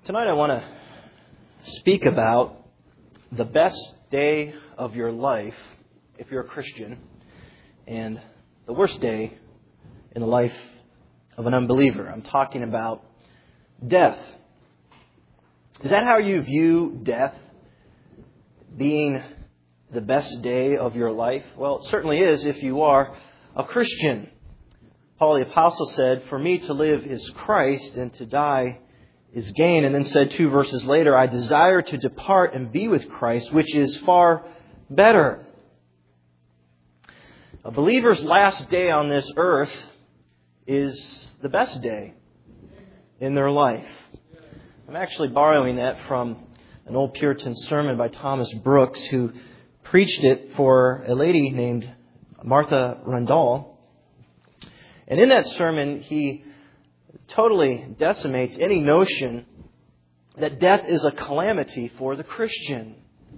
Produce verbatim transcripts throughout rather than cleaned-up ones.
Tonight I want to speak about the best day of your life if you're a Christian and the worst day in the life of an unbeliever. I'm talking about death. Is that how you view death? Being the best day of your life? Well, it certainly is if you are a Christian. Paul the Apostle said, "For me to live is Christ, and to die is gain." And then said two verses later, "I desire to depart and be with Christ, which is far better." A believer's last day on this earth is the best day in their life. I'm actually borrowing that from an old Puritan sermon by Thomas Brooks, who preached it for a lady named Martha Rundall. And in that sermon, he totally decimates any notion that death is a calamity for the Christian.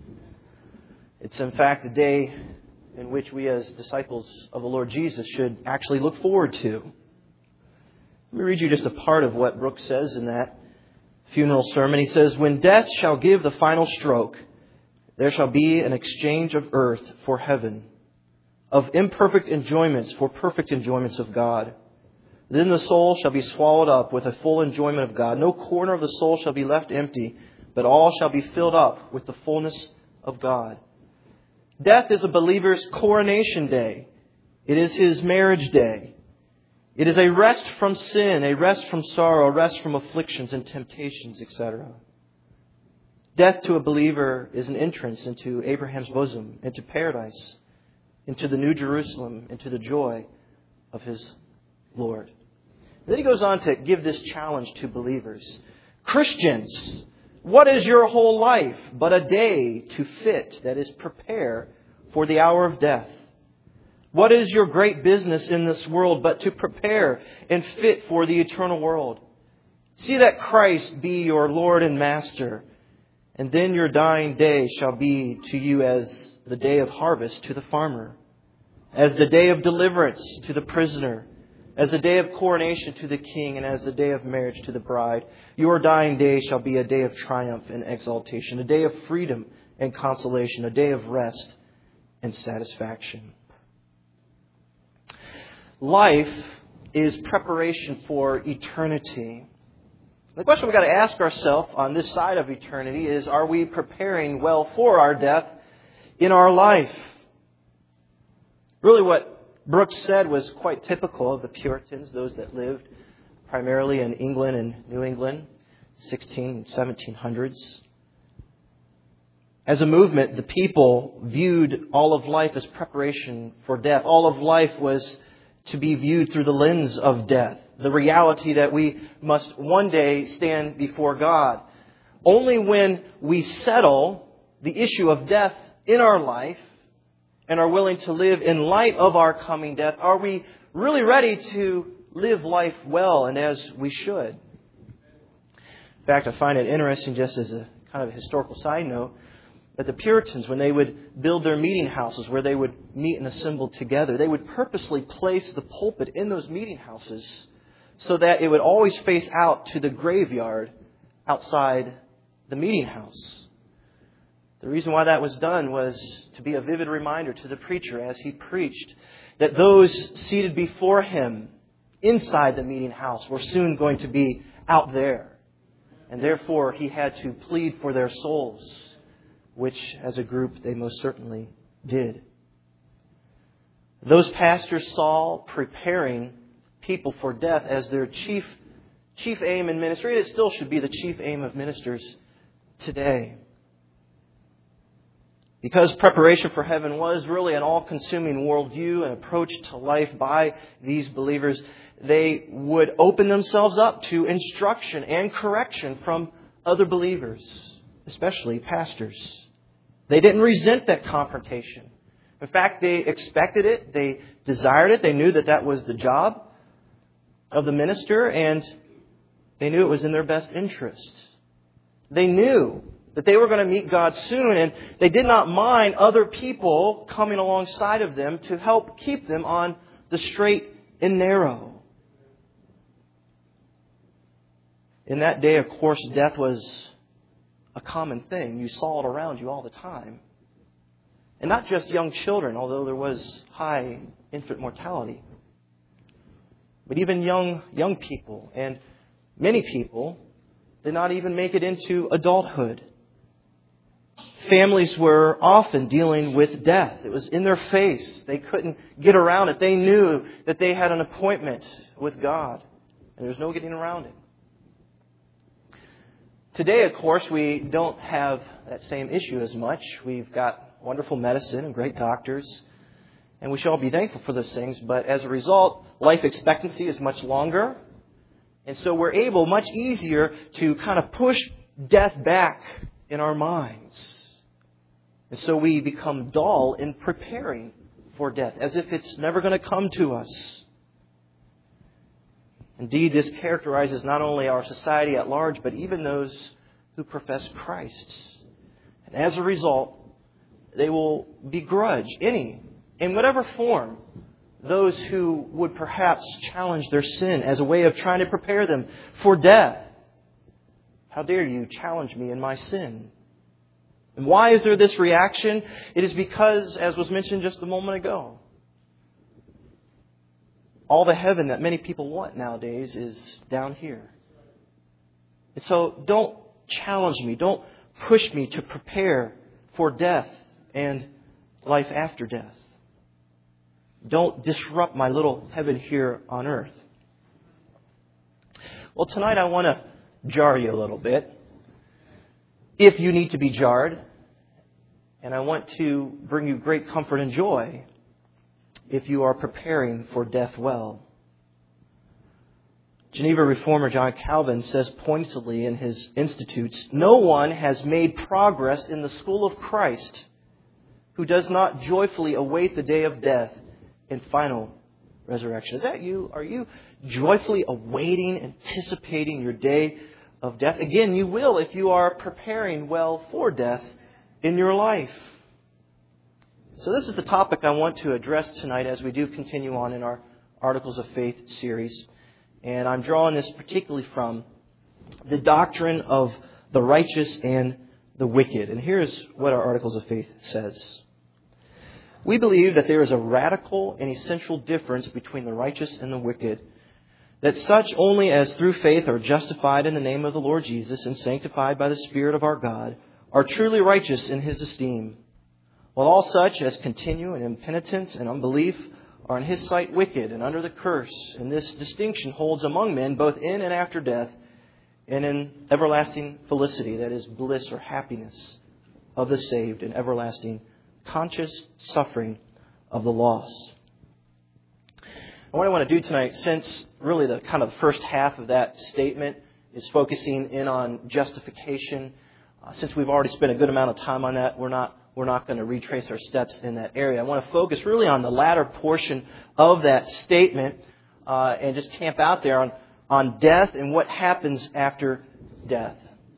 It's in fact a day in which we as disciples of the Lord Jesus should actually look forward to. Let me read you just a part of what Brooks says in that funeral sermon. He says, "When death shall give the final stroke, there shall be an exchange of earth for heaven, of imperfect enjoyments for perfect enjoyments of God. Then the soul shall be swallowed up with a full enjoyment of God. No corner of the soul shall be left empty, but all shall be filled up with the fullness of God." Death is a believer's coronation day. It is his marriage day. It is a rest from sin, a rest from sorrow, a rest from afflictions and temptations, et cetera. Death to a believer is an entrance into Abraham's bosom, into paradise, into the New Jerusalem, into the joy of his Lord. And then he goes on to give this challenge to believers. Christians, what is your whole life but a day to fit, that is, prepare for the hour of death? What is your great business in this world but to prepare and fit for the eternal world? See that Christ be your Lord and Master, and then your dying day shall be to you as the day of harvest to the farmer, as the day of deliverance to the prisoner, as the day of coronation to the king, and as the day of marriage to the bride. Your dying day shall be a day of triumph and exaltation, a day of freedom and consolation, a day of rest and satisfaction. Life is preparation for eternity. The question we've got to ask ourselves on this side of eternity is, are we preparing well for our death in our life? Really what Brooks said was quite typical of the Puritans, those that lived primarily in England and New England, sixteen and seventeen hundreds. As a movement, the people viewed all of life as preparation for death. All of life was to be viewed through the lens of death, the reality that we must one day stand before God. Only when we settle the issue of death in our life and are willing to live in light of our coming death, are we really ready to live life well and as we should. In fact, I find it interesting, just as a kind of a historical side note, that the Puritans, when they would build their meeting houses where they would meet and assemble together, they would purposely place the pulpit in those meeting houses so that it would always face out to the graveyard outside the meeting house. The reason why that was done was to be a vivid reminder to the preacher as he preached that those seated before him inside the meeting house were soon going to be out there. And therefore he had to plead for their souls, which as a group they most certainly did. Those pastors saw preparing people for death as their chief, chief aim in ministry. And it still should be the chief aim of ministers today. Because preparation for heaven was really an all-consuming worldview and approach to life by these believers, they would open themselves up to instruction and correction from other believers, especially pastors. They didn't resent that confrontation. In fact, they expected it. They desired it. They knew that that was the job of the minister, and they knew it was in their best interest. They knew that they were going to meet God soon, and they did not mind other people coming alongside of them to help keep them on the straight and narrow. In that day, of course, death was a common thing. You saw it around you all the time. And not just young children, although there was high infant mortality. But even young young people, and many people did not even make it into adulthood. Families were often dealing with death. It was in their face. They couldn't get around it. They knew that they had an appointment with God, and there was no getting around it. Today, of course, we don't have that same issue as much. We've got wonderful medicine and great doctors, and we should all be thankful for those things. But as a result, life expectancy is much longer, and so we're able much easier to kind of push death back in our minds. And so we become dull in preparing for death, as if it's never going to come to us. Indeed, this characterizes not only our society at large, but even those who profess Christ. And as a result, they will begrudge any, in whatever form, those who would perhaps challenge their sin as a way of trying to prepare them for death. How dare you challenge me in my sin? And why is there this reaction? It is because, as was mentioned just a moment ago, all the heaven that many people want nowadays is down here. And so don't challenge me. Don't push me to prepare for death and life after death. Don't disrupt my little heaven here on earth. Well, tonight I want to jar you a little bit, if you need to be jarred. And I want to bring you great comfort and joy if you are preparing for death well. Geneva Reformer John Calvin says pointedly in his Institutes, "No one has made progress in the school of Christ who does not joyfully await the day of death and final resurrection." Is that you? Are you joyfully awaiting, anticipating your day of death? Again, you will if you are preparing well for death in your life. So this is the topic I want to address tonight as we do continue on in our Articles of Faith series. And I'm drawing this particularly from the doctrine of the righteous and the wicked. And here's what our Articles of Faith says. We believe that there is a radical and essential difference between the righteous and the wicked, that such only as through faith are justified in the name of the Lord Jesus and sanctified by the Spirit of our God are truly righteous in His esteem, while all such as continue in impenitence and unbelief are in His sight wicked and under the curse. And this distinction holds among men both in and after death, and in everlasting felicity, that is, bliss or happiness of the saved, and everlasting conscious suffering of the lost. And what I want to do tonight, since really the kind of first half of that statement is focusing in on justification, uh, since we've already spent a good amount of time on that, we're not we're not going to retrace our steps in that area. I want to focus really on the latter portion of that statement uh, and just camp out there on, on death and what happens after death.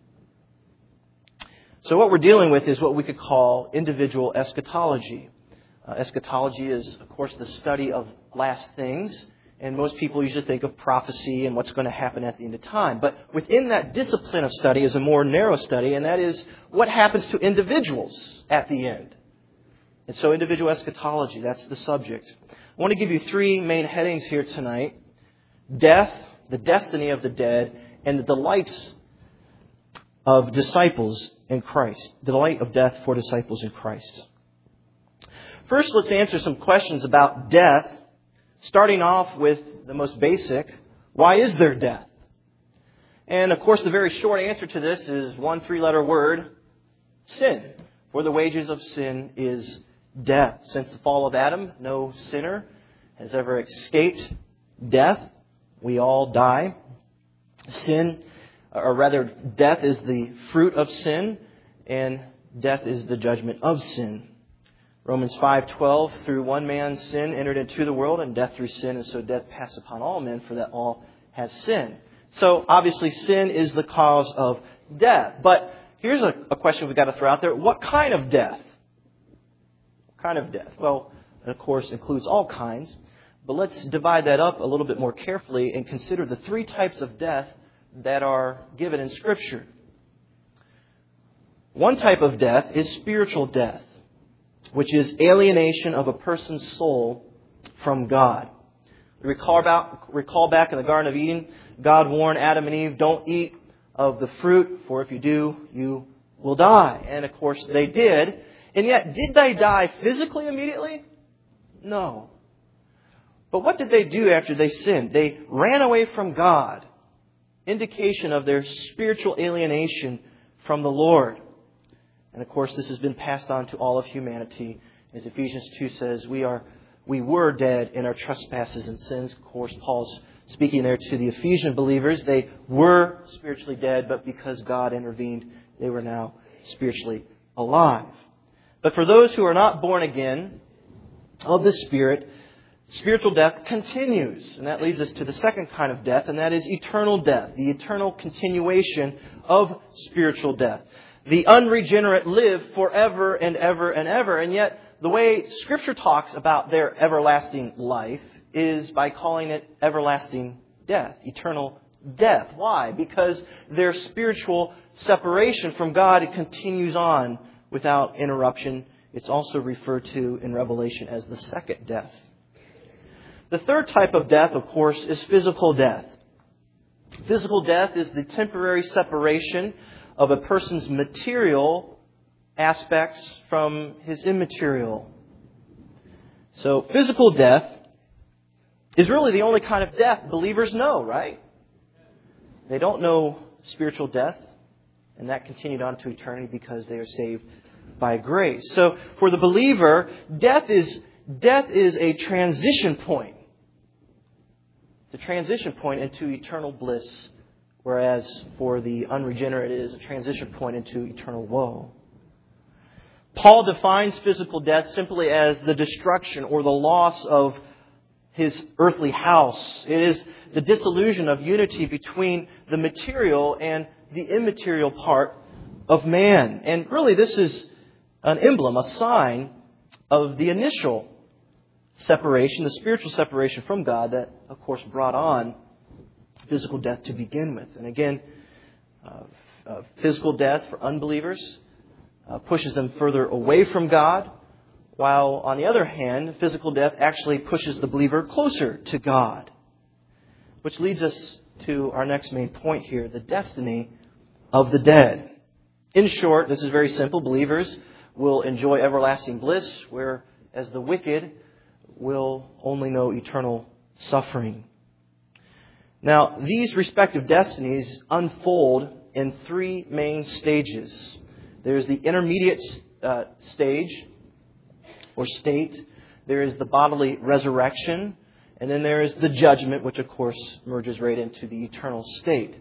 So what we're dealing with is what we could call individual eschatology. Uh, eschatology is, of course, the study of last things. And most people usually think of prophecy and what's going to happen at the end of time. But within that discipline of study is a more narrow study, and that is what happens to individuals at the end. And so individual eschatology, that's the subject. I want to give you three main headings here tonight. Death, the destiny of the dead, and the delights of disciples in Christ. The delight of death for disciples in Christ. First, let's answer some questions about death. Starting off with the most basic, why is there death? And of course, the very short answer to this is one three-letter word, sin. For the wages of sin is death. Since the fall of Adam, no sinner has ever escaped death. We all die. Sin, or rather, death is the fruit of sin, and death is the judgment of sin. Romans five twelve, through one man's sin entered into the world, and death through sin, and so death passed upon all men, for that all has sinned. So obviously sin is the cause of death. But here's a, a question we've got to throw out there. What kind of death? What kind of death? Well, it of course includes all kinds. But let's divide that up a little bit more carefully and consider the three types of death that are given in Scripture. One type of death is spiritual death, which is alienation of a person's soul from God. Recall back, recall back in the Garden of Eden, God warned Adam and Eve, don't eat of the fruit, for if you do, you will die. And of course they did. And yet, did they die physically immediately? No. But what did they do after they sinned? They ran away from God. Indication of their spiritual alienation from the Lord. And of course, this has been passed on to all of humanity. As Ephesians two says, we are we were dead in our trespasses and sins. Of course, Paul's speaking there to the Ephesian believers. They were spiritually dead, but because God intervened, they were now spiritually alive. But for those who are not born again of the Spirit, spiritual death continues. And that leads us to the second kind of death, and that is eternal death, the eternal continuation of spiritual death. The unregenerate live forever and ever and ever. And yet, the way Scripture talks about their everlasting life is by calling it everlasting death, eternal death. Why? Because their spiritual separation from God continues on without interruption. It's also referred to in Revelation as the second death. The third type of death, of course, is physical death. Physical death is the temporary separation of a person's material aspects from his immaterial. So physical death is really the only kind of death believers know, right? They don't know spiritual death, and that continued on to eternity because they are saved by grace. So for the believer, death is death is a transition point. The transition point into eternal bliss, whereas for the unregenerate, it is a transition point into eternal woe. Paul defines physical death simply as the destruction or the loss of his earthly house. It is the dissolution of unity between the material and the immaterial part of man. And really this is an emblem, a sign of the initial separation, the spiritual separation from God that, of course, brought on physical death to begin with. And again, uh, uh, physical death for unbelievers uh, pushes them further away from God, while on the other hand, physical death actually pushes the believer closer to God. Which leads us to our next main point here, the destiny of the dead. In short, this is very simple. Believers will enjoy everlasting bliss, whereas the wicked will only know eternal suffering. Now, these respective destinies unfold in three main stages. There's the intermediate uh, stage or state. There is the bodily resurrection. And then there is the judgment, which of course merges right into the eternal state.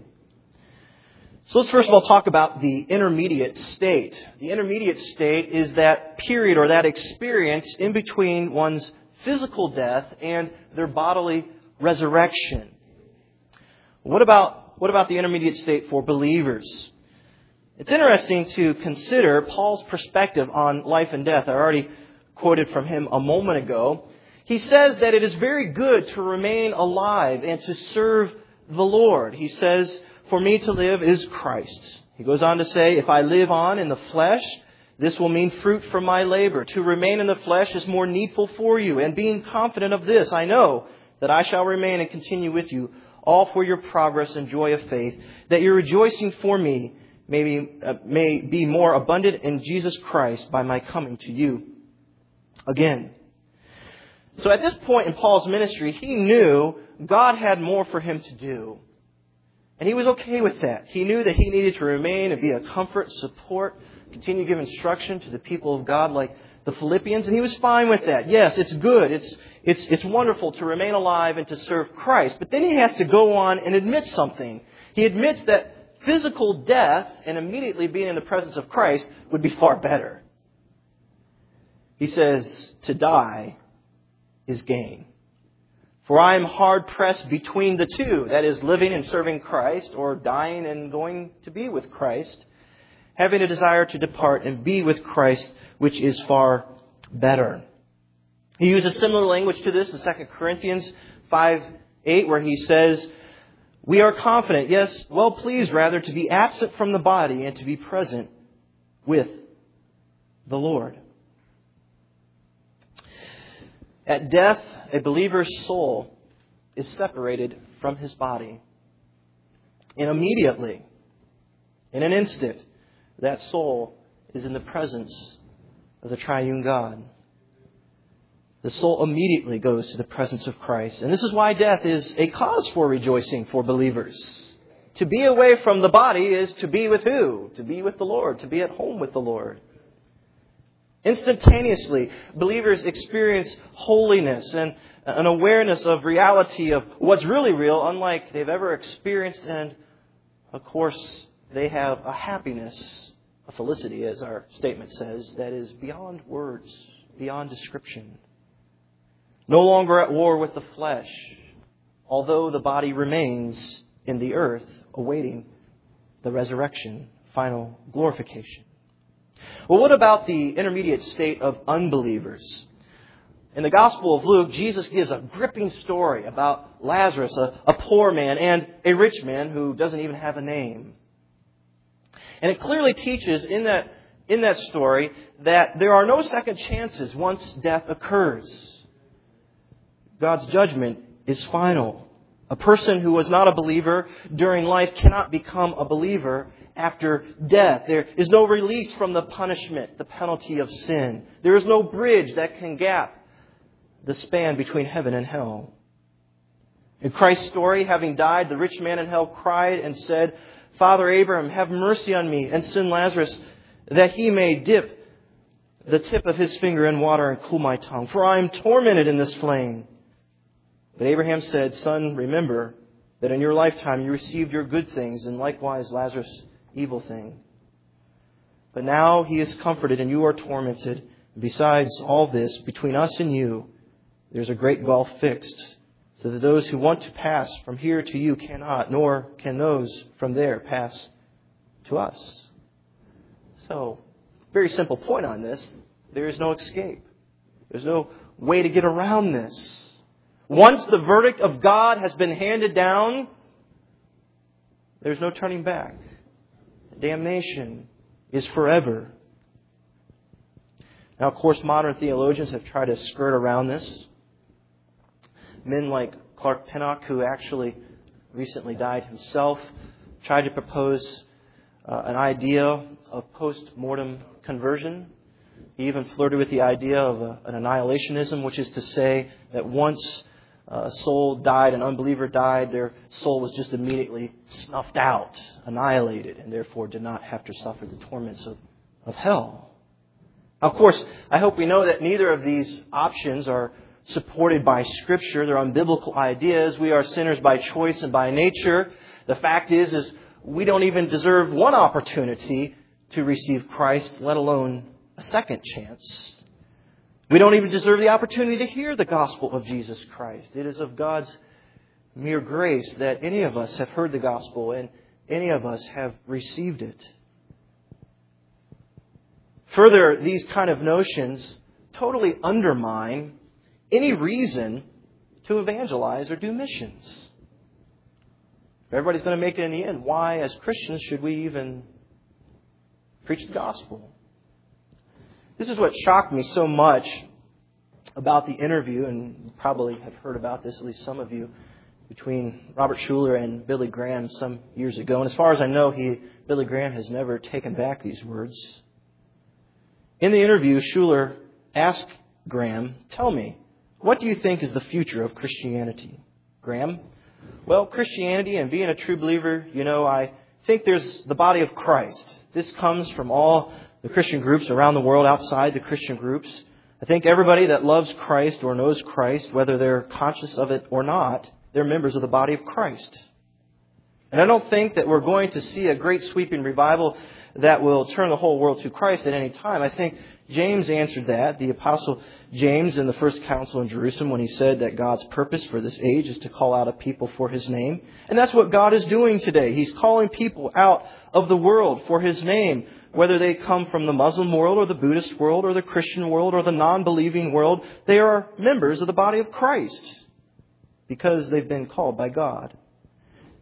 So let's first of all talk about the intermediate state. The intermediate state is that period or that experience in between one's physical death and their bodily resurrection. What about, what about the intermediate state for believers? It's interesting to consider Paul's perspective on life and death. I already quoted from him a moment ago. He says that it is very good to remain alive and to serve the Lord. He says, for me to live is Christ. He goes on to say, if I live on in the flesh, this will mean fruit from my labor. To remain in the flesh is more needful for you. And being confident of this, I know that I shall remain and continue with you, all for your progress and joy of faith, that your rejoicing for me may be, uh, may be more abundant in Jesus Christ by my coming to you again. So at this point in Paul's ministry, he knew God had more for him to do. And he was okay with that. He knew that he needed to remain and be a comfort, support, continue to give instruction to the people of God like the Philippians. And he was fine with that. Yes, it's good. It's, it's, it's wonderful to remain alive and to serve Christ. But then he has to go on and admit something. He admits that physical death and immediately being in the presence of Christ would be far better. He says, to die is gain. For I am hard pressed between the two, that is, living and serving Christ, or dying and going to be with Christ, having a desire to depart and be with Christ, which is far better. He uses similar language to this in Second Corinthians five eight, where he says, We are confident, yes, well pleased rather, to be absent from the body and to be present with the Lord. At death, a believer's soul is separated from his body. And immediately, in an instant, that soul is in the presence of the triune God. The soul immediately goes to the presence of Christ. And this is why death is a cause for rejoicing for believers. To be away from the body is to be with who? To be with the Lord, to be at home with the Lord. Instantaneously, believers experience holiness and an awareness of reality of what's really real, unlike they've ever experienced. And, of course, they have a happiness, a felicity, as our statement says, that is beyond words, beyond description. No longer at war with the flesh, although the body remains in the earth, awaiting the resurrection, final glorification. Well, what about the intermediate state of unbelievers? In the Gospel of Luke, Jesus gives a gripping story about Lazarus, a, a poor man, and a rich man who doesn't even have a name. And it clearly teaches in that, in that story that there are no second chances once death occurs. God's judgment is final. A person who was not a believer during life cannot become a believer after death. There is no release from the punishment, the penalty of sin. There is no bridge that can gap the span between heaven and hell. In Christ's story, having died, the rich man in hell cried and said, "Father Abraham, have mercy on me and send Lazarus that he may dip the tip of his finger in water and cool my tongue, for I am tormented in this flame." But Abraham said, "Son, remember that in your lifetime you received your good things, and likewise Lazarus evil thing. But now he is comforted and you are tormented. Besides all this, between us and you, there's a great gulf fixed, so that those who want to pass from here to you cannot, nor can those from there pass to us." So, very simple point on this. There is no escape. There's no way to get around this. Once the verdict of God has been handed down, there's no turning back. Damnation is forever. Now, of course, modern theologians have tried to skirt around this. Men like Clark Pinnock, who actually recently died himself, tried to propose uh, an idea of post-mortem conversion. He even flirted with the idea of a, an annihilationism, which is to say that once a soul died, an unbeliever died, their soul was just immediately snuffed out, annihilated, and therefore did not have to suffer the torments of, of hell. Of course, I hope we know that neither of these options are supported by Scripture. They're unbiblical ideas. We are sinners by choice and by nature. The fact is, is we don't even deserve one opportunity to receive Christ, let alone a second chance. We don't even deserve the opportunity to hear the gospel of Jesus Christ. It is of God's mere grace that any of us have heard the gospel and any of us have received it. Further, these kind of notions totally undermine any reason to evangelize or do missions. If everybody's going to make it in the end, why, as Christians, should we even preach the gospel? This is what shocked me so much about the interview, and you probably have heard about this, at least some of you, between Robert Schuller and Billy Graham some years ago. And as far as I know, he, Billy Graham has never taken back these words. In the interview, Schuller asked Graham, "Tell me, what do you think is the future of Christianity?" Graham, "Well, Christianity and being a true believer, you know, I think there's the body of Christ. This comes from all the Christian groups around the world, outside the Christian groups. I think everybody that loves Christ or knows Christ, whether they're conscious of it or not, they're members of the body of Christ. And I don't think that we're going to see a great sweeping revival that will turn the whole world to Christ at any time. I think James answered that, the Apostle James in the first council in Jerusalem, when he said that God's purpose for this age is to call out a people for His name. And that's what God is doing today. He's calling people out of the world for His name, whether they come from the Muslim world or the Buddhist world or the Christian world or the non-believing world. They are members of the body of Christ because they've been called by God.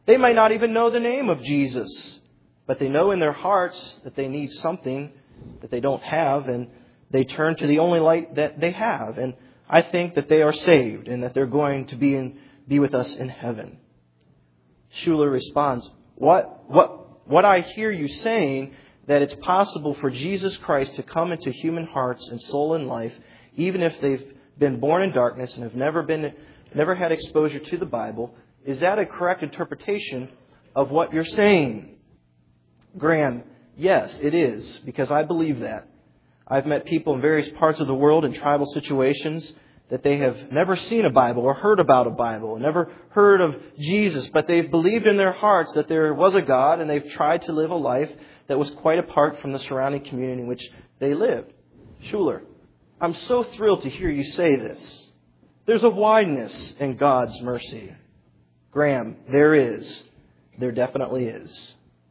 They might not even know the name of Jesus, but they know in their hearts that they need something that they don't have, and they turn to the only light that they have. And I think that they are saved and that they're going to be in, be with us in heaven. Schuller responds, what, what, what I hear you saying, that it's possible for Jesus Christ to come into human hearts and soul and life, even if they've been born in darkness and have never been, never had exposure to the Bible. Is that a correct interpretation of what you're saying? Graham, yes, it is, because I believe that. I've met people in various parts of the world in tribal situations that they have never seen a Bible or heard about a Bible, never heard of Jesus, but they've believed in their hearts that there was a God, and they've tried to live a life that was quite apart from the surrounding community in which they lived. Schuller, I'm so thrilled to hear you say this. There's a wideness in God's mercy. Graham, there is. There definitely is.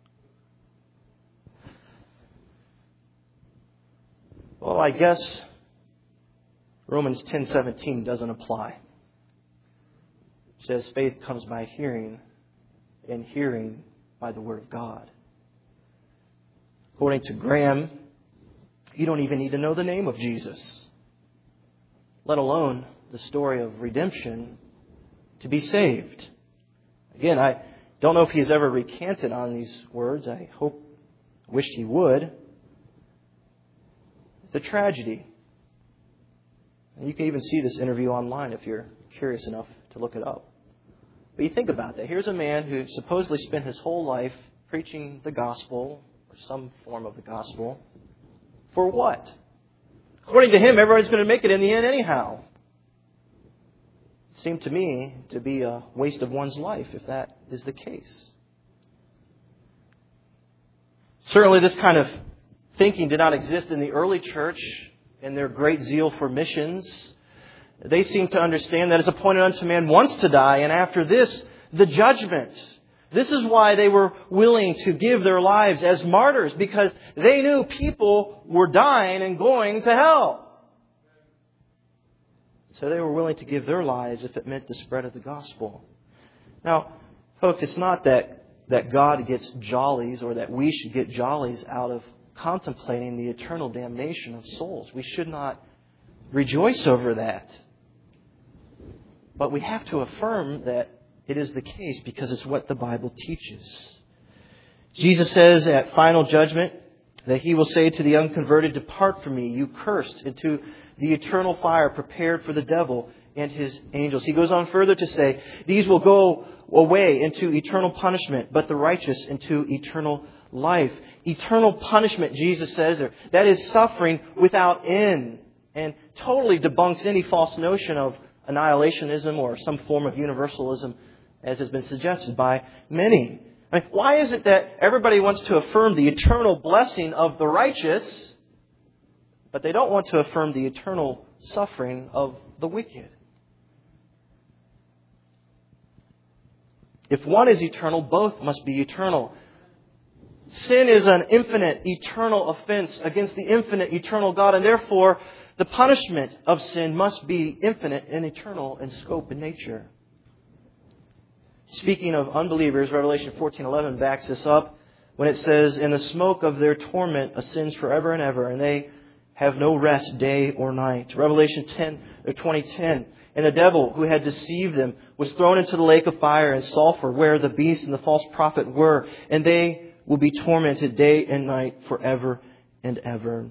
Well, I guess Romans ten seventeen doesn't apply. It says faith comes by hearing, and hearing by the Word of God. According to Graham, you don't even need to know the name of Jesus, let alone the story of redemption, to be saved. Again, I don't know if he's ever recanted on these words. I hope, wished he would. It's a tragedy. And you can even see this interview online if you're curious enough to look it up. But you think about that. Here's a man who supposedly spent his whole life preaching the gospel, or some form of the gospel. For what? According to him, everybody's going to make it in the end anyhow. It seemed to me to be a waste of one's life if that is the case. Certainly this kind of thinking did not exist in the early church and their great zeal for missions. They seem to understand that it's appointed unto man once to die, and after this, the judgment. This is why they were willing to give their lives as martyrs, because they knew people were dying and going to hell. So they were willing to give their lives if it meant the spread of the gospel. Now, folks, it's not that, that God gets jollies or that we should get jollies out of contemplating the eternal damnation of souls. We should not rejoice over that. But we have to affirm that it is the case because it's what the Bible teaches. Jesus says at final judgment that He will say to the unconverted, "Depart from me, you cursed, into the eternal fire prepared for the devil and his angels." He goes on further to say, "These will go away into eternal punishment, but the righteous into eternal life." Eternal punishment, Jesus says, that is suffering without end, and totally debunks any false notion of annihilationism or some form of universalism, as has been suggested by many. I mean, why is it that everybody wants to affirm the eternal blessing of the righteous, but they don't want to affirm the eternal suffering of the wicked? If one is eternal, both must be eternal. Sin is an infinite, eternal offense against the infinite, eternal God, and therefore the punishment of sin must be infinite and eternal in scope and nature. Speaking of unbelievers, Revelation fourteen eleven backs this up when it says, "In the smoke of their torment ascends forever and ever, and they have no rest day or night." Revelation ten or twenty ten. "And the devil who had deceived them was thrown into the lake of fire and sulfur, where the beast and the false prophet were, and they will be tormented day and night forever and ever."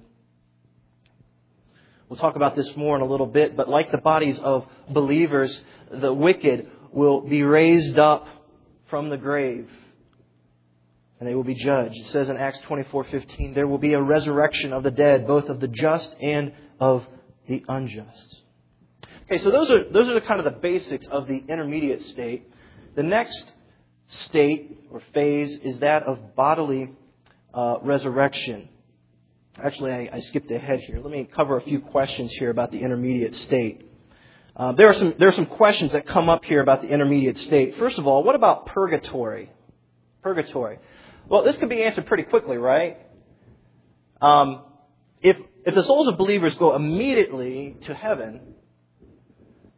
We'll talk about this more in a little bit, but like the bodies of believers, the wicked will be raised up from the grave and they will be judged. It says in Acts twenty-four fifteen, there will be a resurrection of the dead, both of the just and of the unjust. Okay, so those are those are the kind of the basics of the intermediate state. The next state or phase is that of bodily uh, resurrection. Actually, I, I skipped ahead here. Let me cover a few questions here about the intermediate state. Uh, there are some there are some questions that come up here about the intermediate state. First of all, what about purgatory? Purgatory. Well, this could be answered pretty quickly, right? Um, if if the souls of believers go immediately to heaven,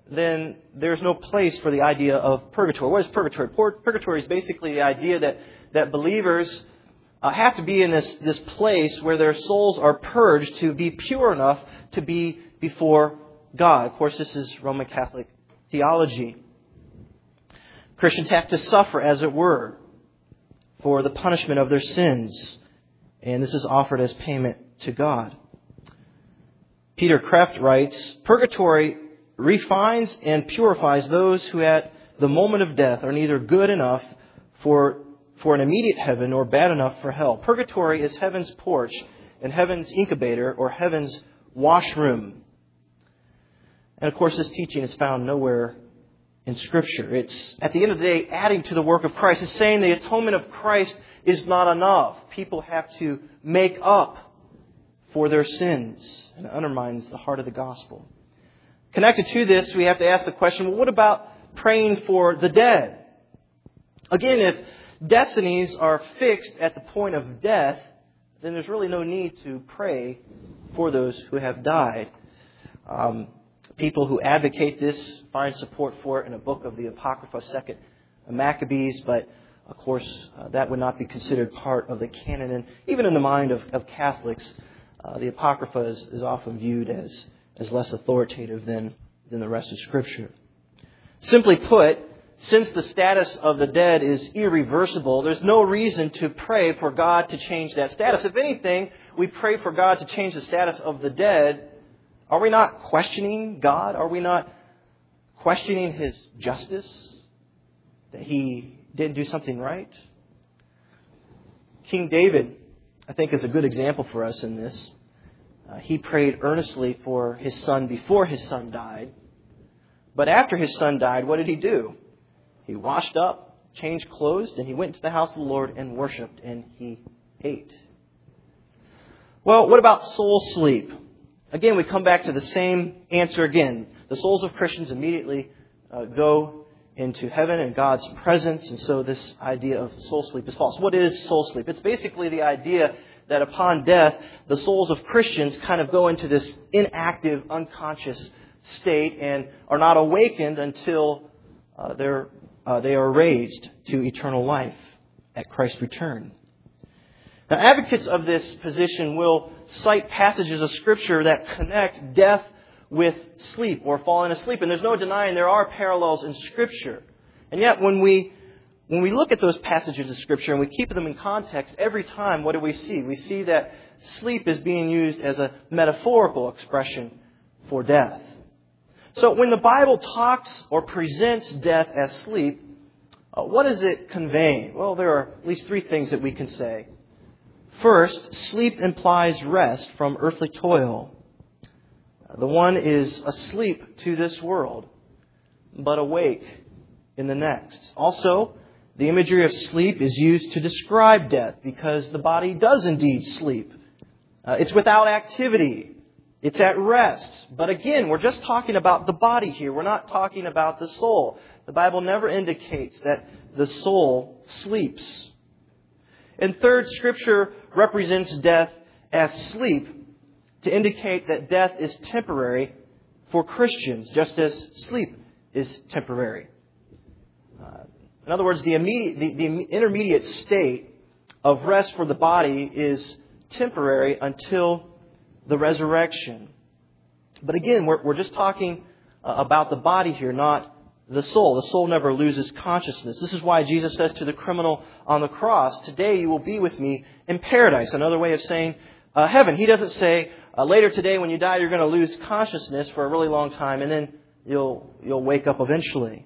then there's no place for the idea of purgatory. What is purgatory? Purgatory is basically the idea that, that believers uh, have to be in this, this place where their souls are purged to be pure enough to be before God. Of course, this is Roman Catholic theology. Christians have to suffer, as it were, for the punishment of their sins. And this is offered as payment to God. Peter Kreeft writes, "Purgatory refines and purifies those who at the moment of death are neither good enough for, for an immediate heaven nor bad enough for hell. Purgatory is heaven's porch and heaven's incubator or heaven's washroom." And of course, this teaching is found nowhere in Scripture. It's, at the end of the day, adding to the work of Christ. It's saying the atonement of Christ is not enough. People have to make up for their sins, and it undermines the heart of the gospel. Connected to this, we have to ask the question, well, what about praying for the dead? Again, if destinies are fixed at the point of death, then there's really no need to pray for those who have died. Um, people who advocate this find support for it in a book of the Apocrypha, Second Maccabees, but of course, uh, that would not be considered part of the canon. And even in the mind of, of Catholics, uh, the Apocrypha is, is often viewed as, as less authoritative than, than the rest of Scripture. Simply put, since the status of the dead is irreversible, there's no reason to pray for God to change that status. If anything, we pray for God to change the status of the dead. Are we not questioning God? Are we not questioning His justice? That He didn't do something right? King David, I think, is a good example for us in this. Uh, he prayed earnestly for his son before his son died. But after his son died, what did he do? He washed up, changed clothes, and he went to the house of the Lord and worshipped, and he ate. Well, what about soul sleep? Again, we come back to the same answer again. The souls of Christians immediately uh, go into heaven and God's presence, and so this idea of soul sleep is false. What is soul sleep? It's basically the idea that upon death, the souls of Christians kind of go into this inactive, unconscious state and are not awakened until uh, they're, uh, they are raised to eternal life at Christ's return. Now, advocates of this position will cite passages of Scripture that connect death with sleep or falling asleep. And there's no denying there are parallels in Scripture. And yet when we when we look at those passages of Scripture and we keep them in context, every time what do we see? We see that sleep is being used as a metaphorical expression for death. So when the Bible talks or presents death as sleep, uh, what is it conveying? Well, there are at least three things that we can say. First, sleep implies rest from earthly toil. The one is asleep to this world, but awake in the next. Also, the imagery of sleep is used to describe death because the body does indeed sleep. Uh, it's without activity. It's at rest. But again, we're just talking about the body here. We're not talking about the soul. The Bible never indicates that the soul sleeps. And third, Scripture represents death as sleep to indicate that death is temporary for Christians, just as sleep is temporary. Uh, in other words, the, immediate, the, the intermediate state of rest for the body is temporary until the resurrection. But again, we're, we're just talking uh, about the body here, not the soul. The soul never loses consciousness. This is why Jesus says to the criminal on the cross, "Today you will be with me in paradise." Another way of saying uh, heaven. He doesn't say, Uh, later today, when you die, you're going to lose consciousness for a really long time, and then you'll you'll wake up eventually.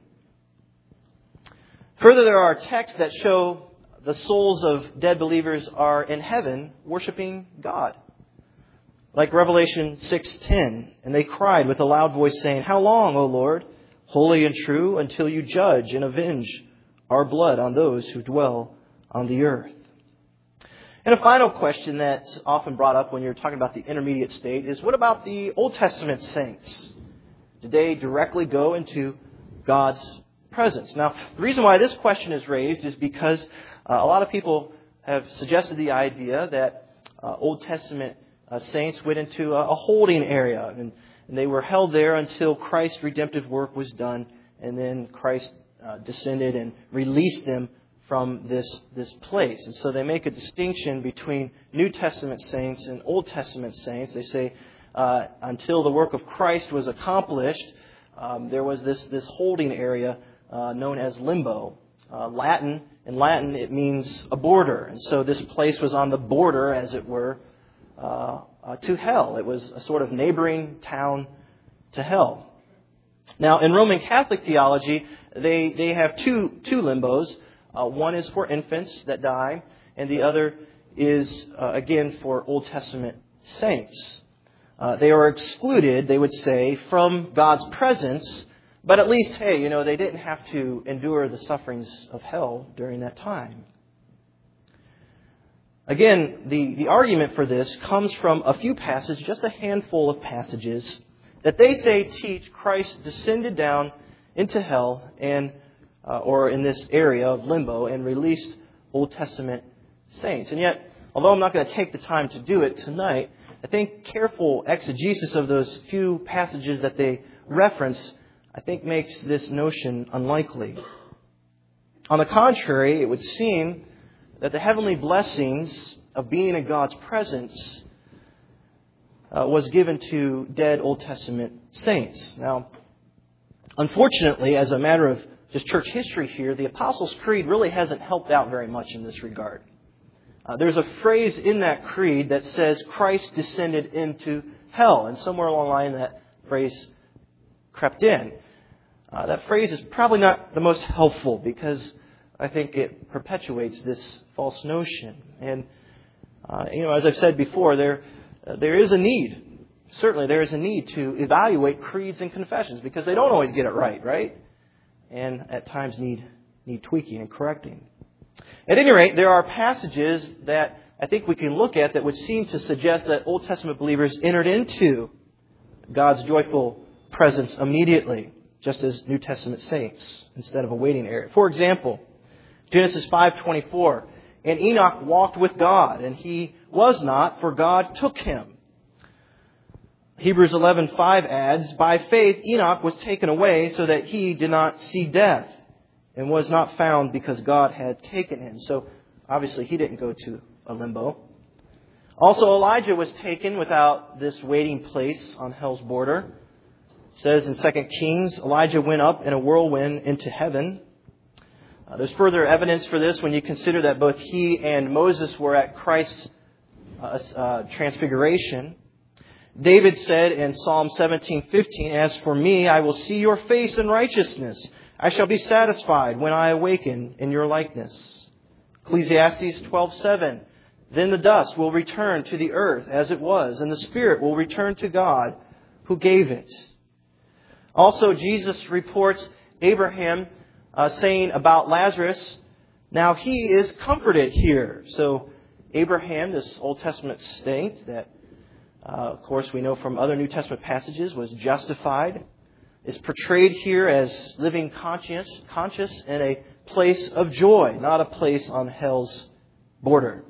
Further, there are texts that show the souls of dead believers are in heaven worshiping God. Like Revelation six ten, "And they cried with a loud voice, saying, 'How long, O Lord, holy and true, until you judge and avenge our blood on those who dwell on the earth?'" And a final question that's often brought up when you're talking about the intermediate state is, what about the Old Testament saints? Did they directly go into God's presence? Now, the reason why this question is raised is because uh, a lot of people have suggested the idea that uh, Old Testament uh, saints went into a, a holding area. And And they were held there until Christ's redemptive work was done. And then Christ uh, descended and released them from this, this place. And so they make a distinction between New Testament saints and Old Testament saints. They say uh, until the work of Christ was accomplished, um, there was this, this holding area uh, known as limbo. Uh, Latin, in Latin, it means a border. And so this place was on the border, as it were, uh, uh, to hell. It was a sort of neighboring town to hell. Now, in Roman Catholic theology, they, they have two, two limbos. Uh, one is for infants that die, and the other is, uh, again, for Old Testament saints. Uh, they are excluded, they would say, from God's presence, but at least, hey, you know, they didn't have to endure the sufferings of hell during that time. Again, the, the argument for this comes from a few passages, just a handful of passages, that they say teach Christ descended down into hell and uh, or in this area of limbo and released Old Testament saints. And yet, although I'm not going to take the time to do it tonight, I think careful exegesis of those few passages that they reference, I think makes this notion unlikely. On the contrary, it would seem that the heavenly blessings of being in God's presence uh, was given to dead Old Testament saints. Now, unfortunately, as a matter of just church history here, the Apostles' Creed really hasn't helped out very much in this regard. Uh, there's a phrase in that creed that says Christ descended into hell, and somewhere along the line that phrase crept in. Uh, that phrase is probably not the most helpful because I think it perpetuates this false notion. And, uh, you know, as I've said before, there uh, there is a need. Certainly there is a need to evaluate creeds and confessions because they don't always get it right, right? And at times need need tweaking and correcting. At any rate, there are passages that I think we can look at that would seem to suggest that Old Testament believers entered into God's joyful presence immediately, just as New Testament saints, instead of a waiting area. For example, Genesis five twenty-four, and Enoch walked with God, and he was not, for God took him. Hebrews eleven five adds, by faith Enoch was taken away so that he did not see death, and was not found because God had taken him. So obviously he didn't go to a limbo. Also Elijah was taken without this waiting place on hell's border. It says in Second Kings, Elijah went up in a whirlwind into heaven. Uh, there's further evidence for this when you consider that both he and Moses were at Christ's uh, uh, transfiguration. David said in Psalm seventeen fifteen, as for me, I will see your face in righteousness. I shall be satisfied when I awaken in your likeness. Ecclesiastes twelve seven, then the dust will return to the earth as it was, and the spirit will return to God who gave it. Also, Jesus reports Abraham uh, saying about Lazarus, now he is comforted here. So Abraham, this Old Testament saint that, uh, of course, we know from other New Testament passages, was justified, is portrayed here as living conscious, conscious in a place of joy, not a place on hell's border.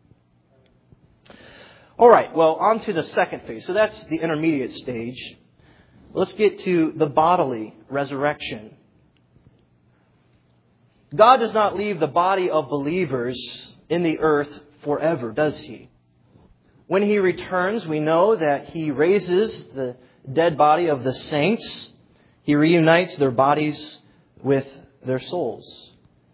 All right, well, on to the second phase. So that's the intermediate stage. Let's get to the bodily resurrection. God does not leave the body of believers in the earth forever, does He? When He returns, we know that He raises the dead body of the saints. He reunites their bodies with their souls.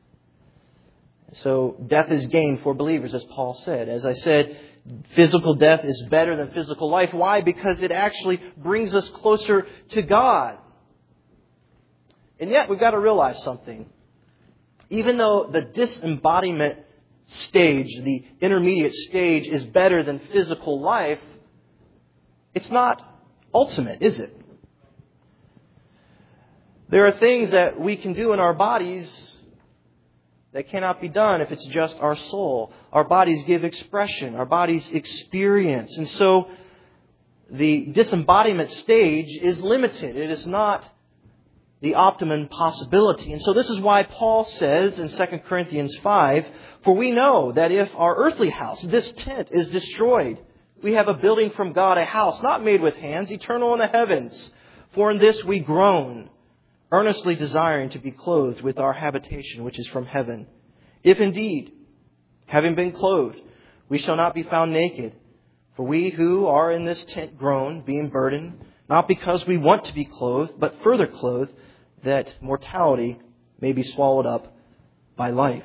So death is gain for believers, as Paul said. As I said, physical death is better than physical life. Why? Because it actually brings us closer to God. And yet we've got to realize something. Even though the disembodiment stage, the intermediate stage, is better than physical life, it's not ultimate, is it? There are things that we can do in our bodies that cannot be done if it's just our soul. Our bodies give expression. Our bodies experience. And so the disembodiment stage is limited. It is not the optimum possibility. And so this is why Paul says in Second Corinthians five, for we know that if our earthly house, this tent, is destroyed, we have a building from God, a house not made with hands, eternal in the heavens. For in this we groan, earnestly desiring to be clothed with our habitation, which is from heaven. If indeed, having been clothed, we shall not be found naked. For we who are in this tent groan, being burdened, not because we want to be clothed, but further clothed, that mortality may be swallowed up by life.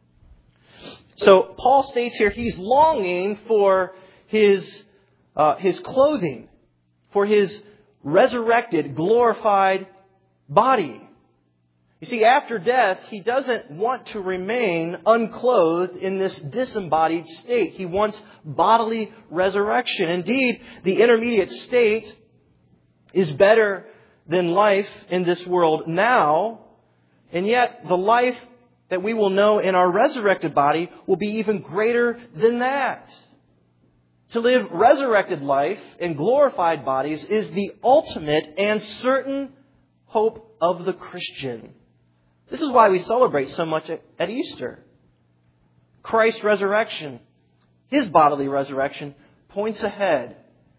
So Paul states here he's longing for his uh, his clothing, for his resurrected, glorified body. You see, after death, he doesn't want to remain unclothed in this disembodied state. He wants bodily resurrection. Indeed, the intermediate state is better than life in this world now, and yet the life that we will know in our resurrected body will be even greater than that. To live resurrected life in glorified bodies is the ultimate and certain hope of the Christian. This is why we celebrate so much at Easter. Christ's resurrection, His bodily resurrection, points ahead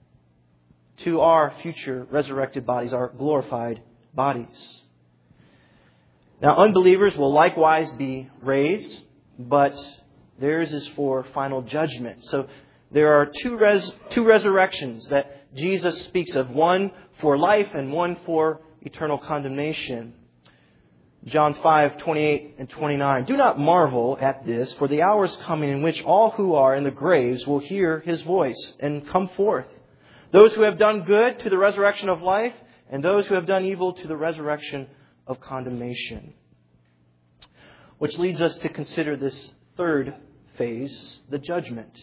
to our future resurrected bodies, our glorified bodies. Now, unbelievers will likewise be raised, but theirs is for final judgment. So there are two res- two resurrections that Jesus speaks of, one for life and one for eternal condemnation. John five, twenty-eight and twenty-nine. Do not marvel at this, for the hour is coming in which all who are in the graves will hear His voice and come forth. Those who have done good to the resurrection of life, and those who have done evil to the resurrection of condemnation. Which leads us to consider this third phase, the judgment.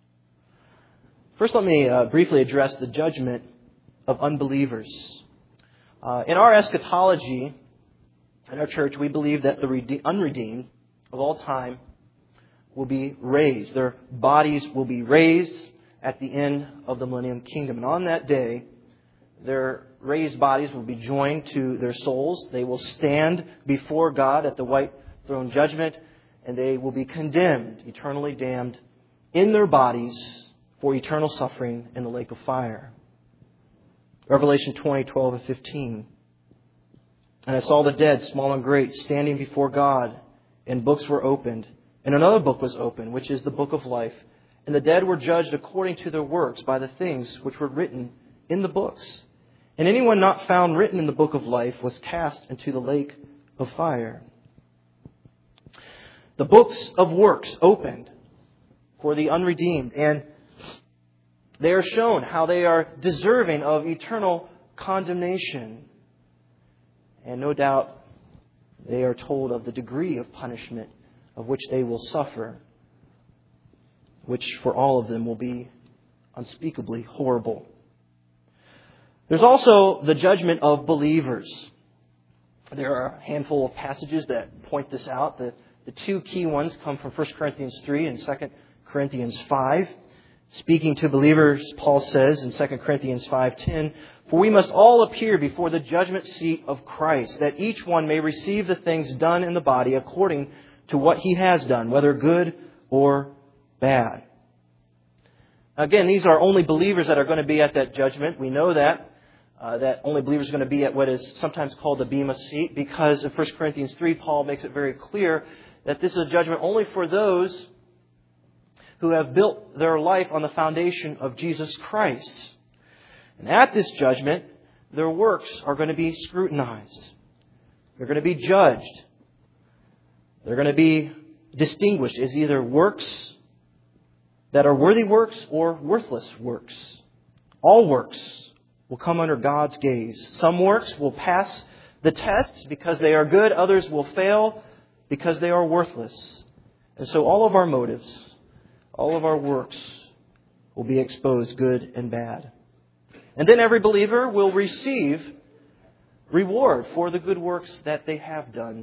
First, let me uh, briefly address the judgment of unbelievers. Uh, in our eschatology, in our church, we believe that the rede- unredeemed of all time will be raised. Their bodies will be raised at the end of the millennium kingdom. And on that day, their raised bodies will be joined to their souls. They will stand before God at the white throne judgment, and they will be condemned, eternally damned, in their bodies for eternal suffering in the lake of fire. Revelation twenty, twelve and fifteen. And I saw the dead, small and great, standing before God, and books were opened. And another book was opened, which is the book of life. And the dead were judged according to their works by the things which were written in the books. And anyone not found written in the book of life was cast into the lake of fire. The books of works opened for the unredeemed, and they are shown how they are deserving of eternal condemnation. And no doubt they are told of the degree of punishment of which they will suffer, which for all of them will be unspeakably horrible. There's also the judgment of believers. There are a handful of passages that point this out. The, the two key ones come from First Corinthians three and Second Corinthians five. Speaking to believers, Paul says in Second Corinthians five ten, "For we must all appear before the judgment seat of Christ, that each one may receive the things done in the body according to what he has done, whether good or bad." Again, these are only believers that are going to be at that judgment. We know that. Uh, that only believers are going to be at what is sometimes called the Bema seat, because in First Corinthians three, Paul makes it very clear that this is a judgment only for those who have built their life on the foundation of Jesus Christ. And at this judgment, their works are going to be scrutinized. They're going to be judged. They're going to be distinguished as either works that are worthy works or worthless works. All works will come under God's gaze. Some works will pass the test because they are good. Others will fail because they are worthless. And so all of our motives, all of our works will be exposed, good and bad. And then every believer will receive reward for the good works that they have done.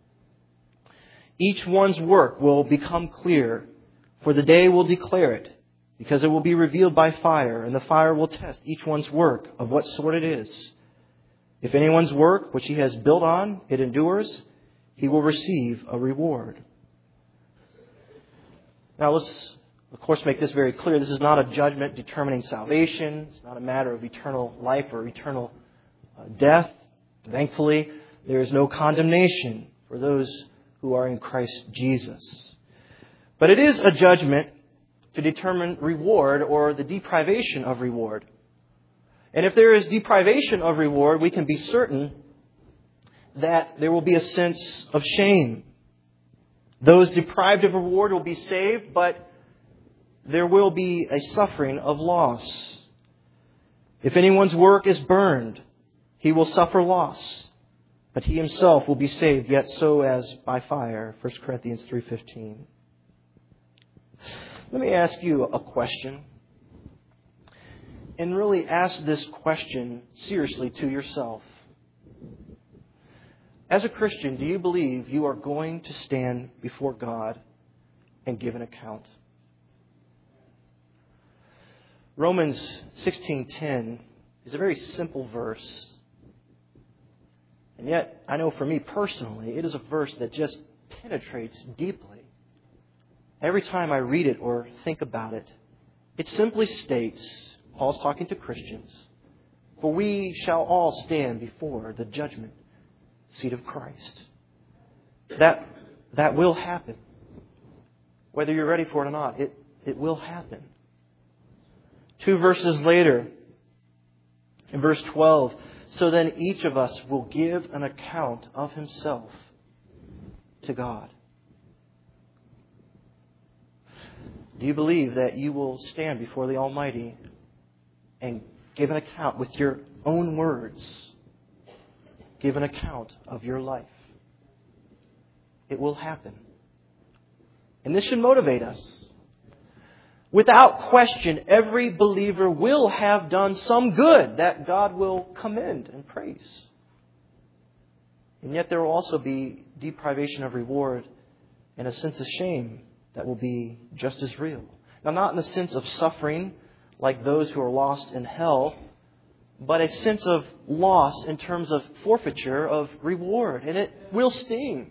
Each one's work will become clear, for the day will declare it, because it will be revealed by fire, and the fire will test each one's work of what sort it is. If anyone's work, which he has built on, it endures, he will receive a reward. Now let's of course, make this very clear. This is not a judgment determining salvation. It's not a matter of eternal life or eternal uh, death. Thankfully, there is no condemnation for those who are in Christ Jesus. But it is a judgment to determine reward or the deprivation of reward. And if there is deprivation of reward, we can be certain that there will be a sense of shame. Those deprived of reward will be saved, but there will be a suffering of loss. If anyone's work is burned, he will suffer loss, but he himself will be saved, yet so as by fire. First Corinthians three fifteen. Let me ask you a question, and really ask this question seriously to yourself. As a Christian, do you believe you are going to stand before God and give an account? Romans sixteen ten is a very simple verse. And yet, I know for me personally, it is a verse that just penetrates deeply. Every time I read it or think about it, it simply states, Paul's talking to Christians, for we shall all stand before the judgment seat of Christ. That, that will happen. Whether you're ready for it or not, it, it will happen. Two verses later, in verse twelve, so then each of us will give an account of himself to God. Do you believe that you will stand before the Almighty and give an account with your own words? Give an account of your life. It will happen. And this should motivate us. Without question, every believer will have done some good that God will commend and praise. And yet there will also be deprivation of reward and a sense of shame that will be just as real. Now, not in the sense of suffering like those who are lost in hell, but a sense of loss in terms of forfeiture of reward. And it will sting.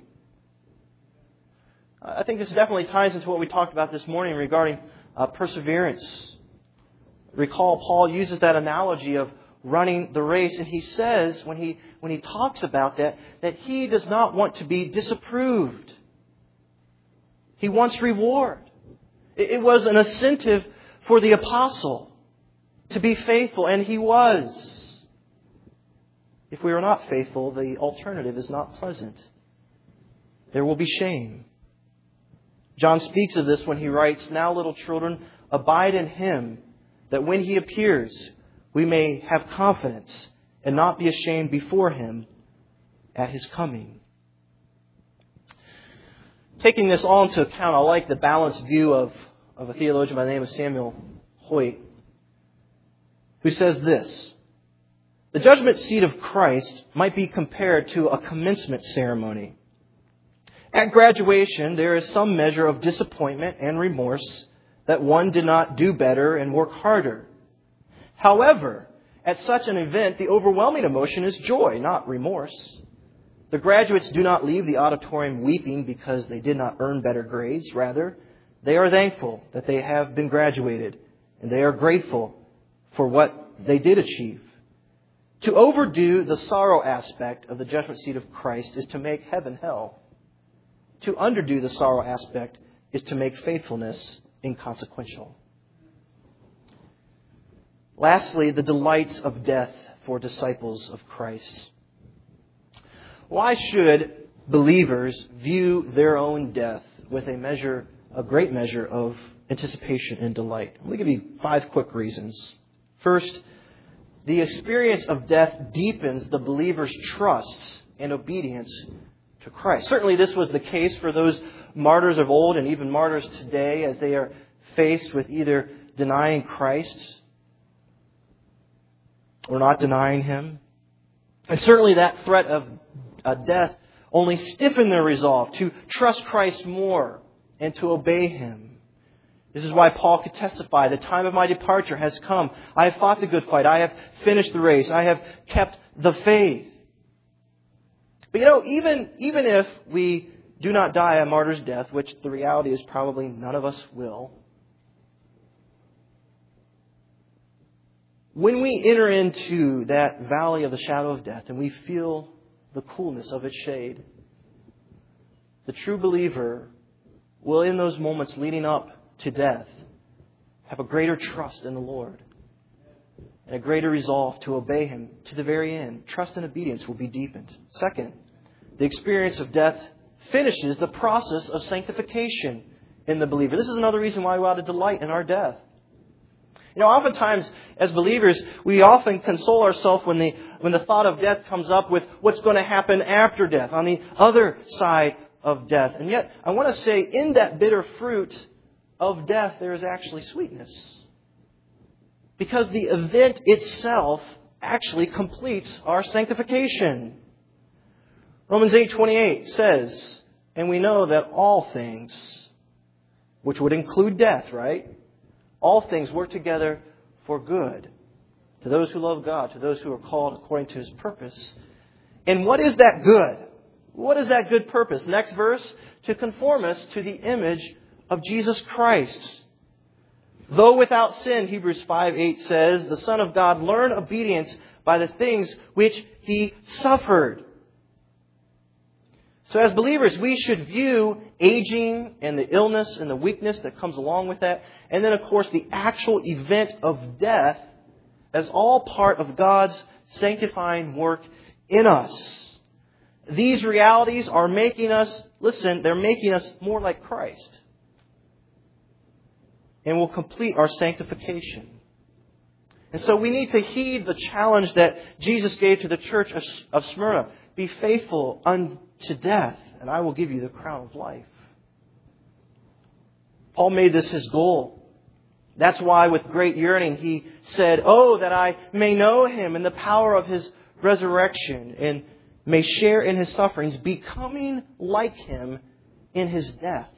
I think this definitely ties into what we talked about this morning regarding uh, perseverance. Recall, Paul uses that analogy of running the race, and he says, when he when he talks about that, that he does not want to be disapproved. He wants reward. It, it was an incentive for the apostle to be faithful, and he was. If we are not faithful, the alternative is not pleasant. There will be shame. John speaks of this when he writes, now little children, abide in Him, that when He appears, we may have confidence and not be ashamed before Him at His coming. Taking this all into account, I like the balanced view of, of a theologian by the name of Samuel Hoyt, who says this: the judgment seat of Christ might be compared to a commencement ceremony. At graduation, there is some measure of disappointment and remorse that one did not do better and work harder. However, at such an event, the overwhelming emotion is joy, not remorse. The graduates do not leave the auditorium weeping because they did not earn better grades. Rather, they are thankful that they have been graduated, and they are grateful for what they did achieve. To overdo the sorrow aspect of the judgment seat of Christ is to make heaven hell. To underdo the sorrow aspect is to make faithfulness inconsequential. Lastly, the delights of death for disciples of Christ. Why should believers view their own death with a measure, a great measure of anticipation and delight? Let me give you five quick reasons. First, the experience of death deepens the believer's trust and obedience to Christ. Certainly this was the case for those martyrs of old and even martyrs today as they are faced with either denying Christ or not denying Him. And certainly that threat of uh, death only stiffened their resolve to trust Christ more and to obey Him. This is why Paul could testify, the time of my departure has come. I have fought the good fight. I have finished the race. I have kept the faith. But you know, even, even if we do not die a martyr's death, which the reality is probably none of us will, when we enter into that valley of the shadow of death and we feel the coolness of its shade, the true believer will, in those moments leading up to death, have a greater trust in the Lord and a greater resolve to obey Him to the very end. Trust and obedience will be deepened. Second, the experience of death finishes the process of sanctification in the believer. This is another reason why we ought to delight in our death. You know, oftentimes, as believers, we often console ourselves when the, when the thought of death comes up with what's going to happen after death, on the other side of death. And yet, I want to say, in that bitter fruit of death, there is actually sweetness. Because the event itself actually completes our sanctification. Romans eight twenty-eight says, and we know that all things, which would include death, right? All things work together for good to those who love God, to those who are called according to His purpose. And what is that good? What is that good purpose? Next verse, to conform us to the image of Jesus Christ. Though without sin, Hebrews five eight says, the Son of God learned obedience by the things which He suffered. So as believers, we should view aging and the illness and the weakness that comes along with that, and then, of course, the actual event of death as all part of God's sanctifying work in us. These realities are making us, listen, they're making us more like Christ. And will complete our sanctification. And so we need to heed the challenge that Jesus gave to the church of Smyrna. Be faithful unto death, and I will give you the crown of life. Paul made this his goal. That's why with great yearning he said, oh, that I may know Him in the power of His resurrection and may share in His sufferings, becoming like Him in His death.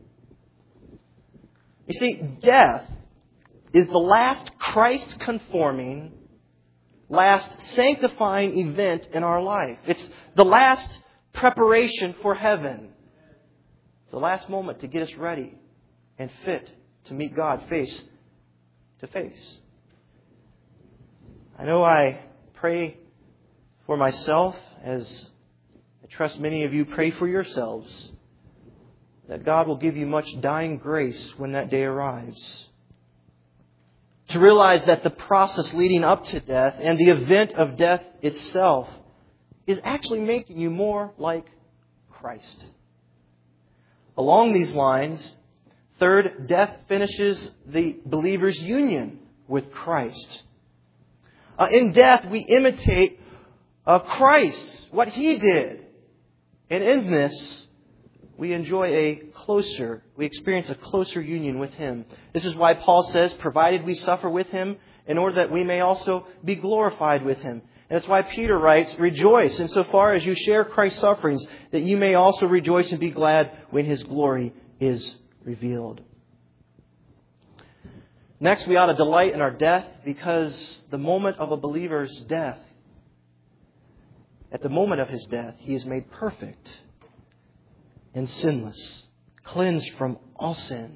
You see, death is the last Christ-conforming, last sanctifying event in our life. It's the last preparation for heaven. It's the last moment to get us ready and fit to meet God face to face. I know I pray for myself, as I trust many of you pray for yourselves, that God will give you much dying grace when that day arrives. To realize that the process leading up to death and the event of death itself is actually making you more like Christ. Along these lines, third, death finishes the believer's union with Christ. Uh, in death, we imitate uh, Christ, what He did. And in this, we enjoy a closer, we experience a closer union with Him. This is why Paul says, provided we suffer with Him, in order that we may also be glorified with Him. And that's why Peter writes, rejoice insofar as you share Christ's sufferings, that you may also rejoice and be glad when His glory is revealed. Next, we ought to delight in our death, because the moment of a believer's death, at the moment of his death, he is made perfect and sinless, cleansed from all sin.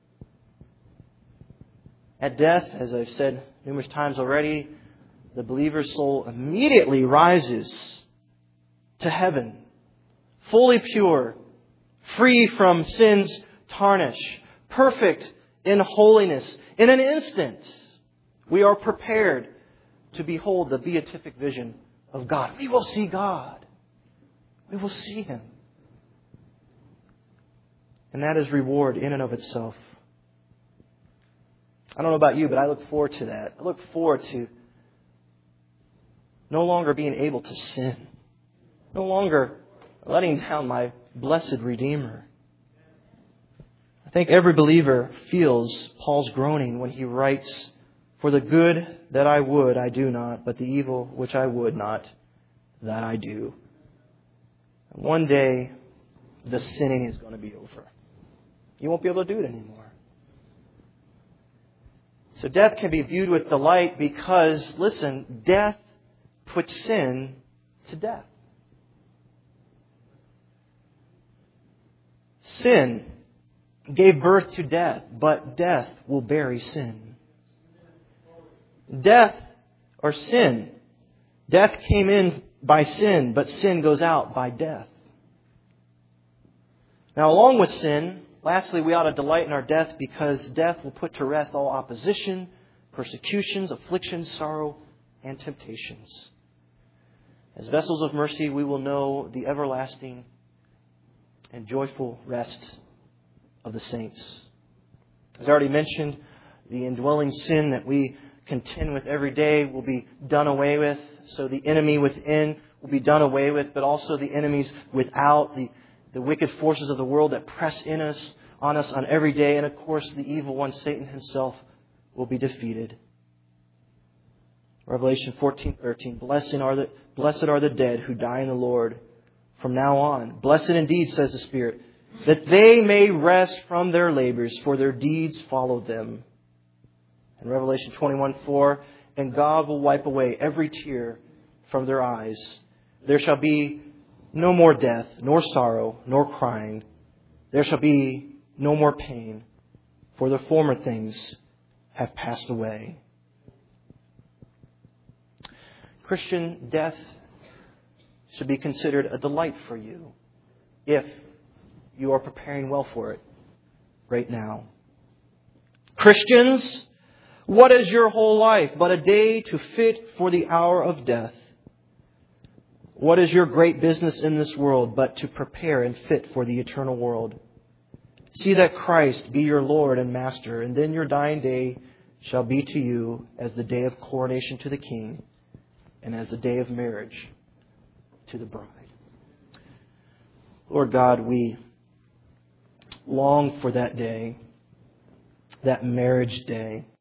At death, as I've said numerous times already, the believer's soul immediately rises to heaven, fully pure, free from sin's tarnish, perfect in holiness. In an instant, we are prepared to behold the beatific vision of God. We will see God. We will see Him. And that is reward in and of itself. I don't know about you, but I look forward to that. I look forward to no longer being able to sin. No longer letting down my blessed Redeemer. I think every believer feels Paul's groaning when he writes, for the good that I would, I do not, but the evil which I would not, that I do. And one day, the sinning is going to be over. You won't be able to do it anymore. So death can be viewed with delight because, listen, death puts sin to death. Sin gave birth to death, but death will bury sin. Death or sin. Death came in by sin, but sin goes out by death. Now, along with sin, lastly, we ought to delight in our death because death will put to rest all opposition, persecutions, afflictions, sorrow, and temptations. As vessels of mercy, we will know the everlasting and joyful rest of the saints. As I already mentioned, the indwelling sin that we contend with every day will be done away with. So the enemy within will be done away with, but also the enemies without, the, the wicked forces of the world that press in us, on us on every day. And of course, the evil one, Satan himself, will be defeated. Revelation fourteen thirteen. Blessed are the, blessed are the dead who die in the Lord from now on. Blessed indeed, says the Spirit, that they may rest from their labors, for their deeds follow them. In Revelation twenty-one four, and God will wipe away every tear from their eyes. There shall be no more death, nor sorrow, nor crying. There shall be no more pain, for the former things have passed away. Christian, death should be considered a delight for you if you are preparing well for it right now. Christians, what is your whole life but a day to fit for the hour of death? What is your great business in this world but to prepare and fit for the eternal world? See that Christ be your Lord and Master, and then your dying day shall be to you as the day of coronation to the King and as the day of marriage to the bride. Lord God, we long for that day, that marriage day.